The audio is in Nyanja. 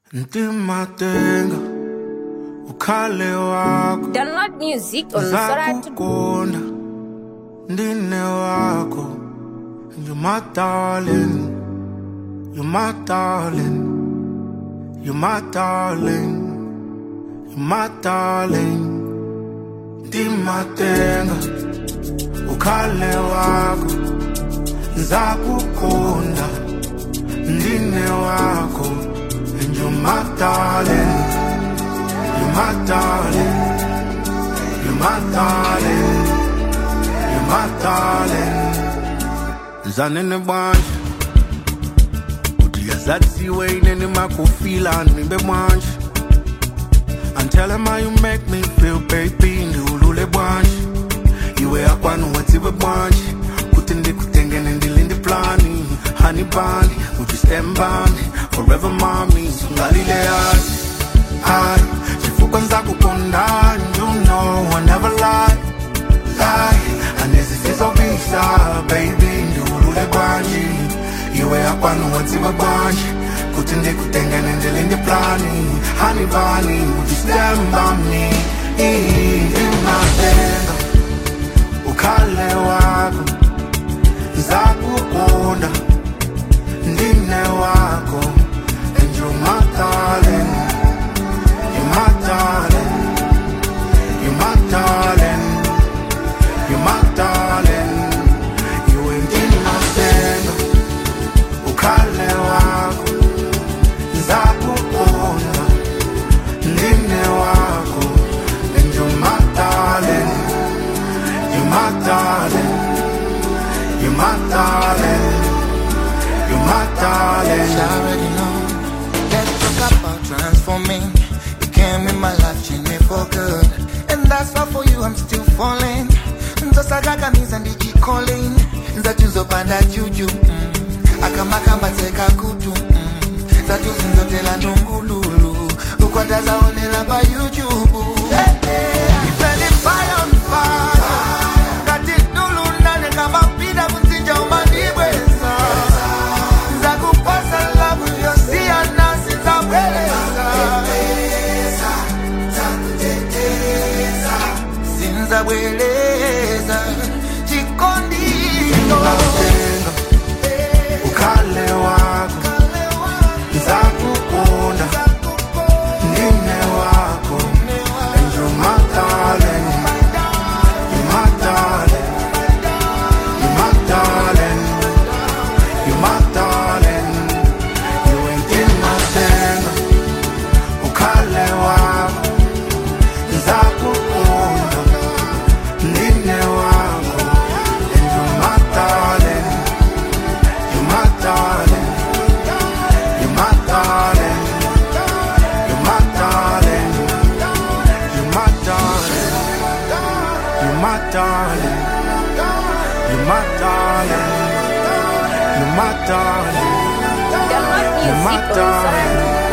Ntimatenga ukhale wako Download music on Soratu. Zakukunda ndine wako. You're my darling. You're my darling. You're my darling. You're my darling. Ntimatenga ukhale wako. Zakukunda ndine wako. And you're my darling. You're my darling. You're my darling. You're my darling. Zanene bwanje Uti yazatsi wainene makufila nimbe bwanje And tell him how you make me feel baby Ndiulule bwanje Iwe akwanu watiwe bwanje Kutende kutengene ndilinde plani Honey bunny, would you stand by me Forever mommy, sungalile I Chifuka nzaku konda You know I never lie And this is so bisa baby Ndiulule bwanje Iwe akwanu watiwe bwanje Kutende kutengene ndilinde plani Honey bunny, would you stand by me Imatenga Ukhale wako Zakukunda Ndine wako And you're my darling You're my darling You're my darling You're my darling You ain't in my thing Ukhale wako Zakukunda Ndine wako And you're my darling You're my darling You're my darling You're my darling I already know. Let's talk about transforming. You came in my life, changed me for good. And that's why for you I'm still falling. Nzosagaga miza ndiji calling. Nzatuzopanda juju Akamakamba teka kutu Zatu zinzotela ndungululu Ukwanda zaonela pa YouTube Ifeli fire on fire Kati dulu nane kama pida kunzinja umanibweza Zakupasa labu yosia nasi zabeleza Zakuteteza Zinzabweleza Chikondino Ntimatenga Ukhale wako Zakukunda Ndine wako And you're my darling You're my darling You're my darling You're my darling You ain't in my thing Ukhale wako Zakukunda Ndine wako And you're my darling You're my darling You're my darling You're my darling You're my darling You're my darling You're my darling You're my darling Download You're my music on darling Soratu.